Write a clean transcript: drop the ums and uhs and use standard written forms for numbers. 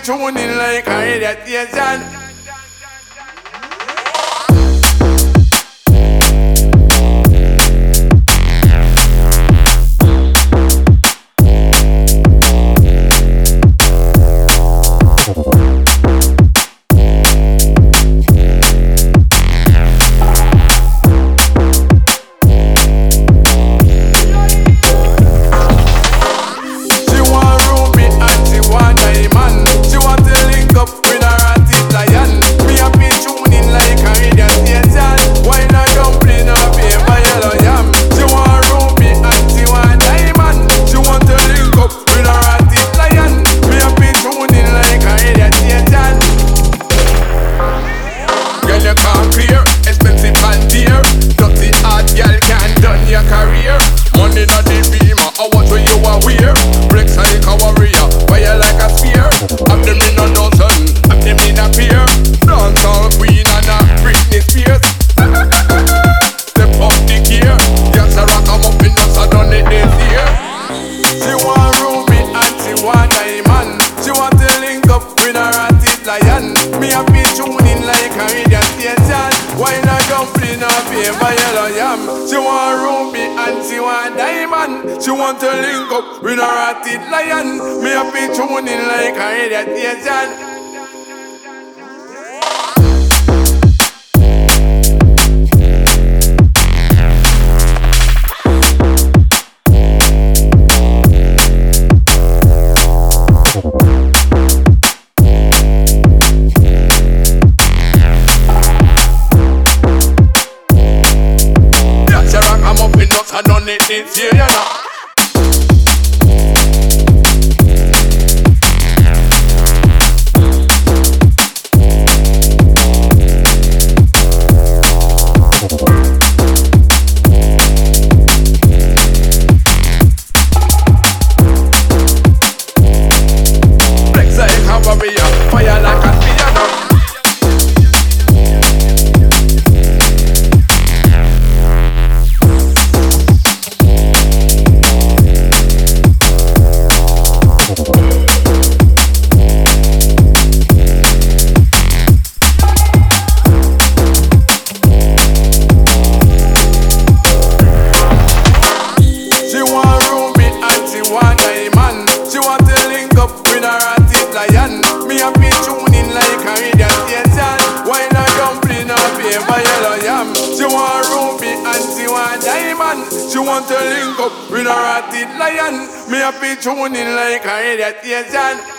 tuning like a radiation. She want to link up with a ratted lion. Me a be tuning like a radiation. I done it this year, you know. Flex like a warrior, fire like a piano. She want to link up with a ratted lion. Me a be tuning like a radiation.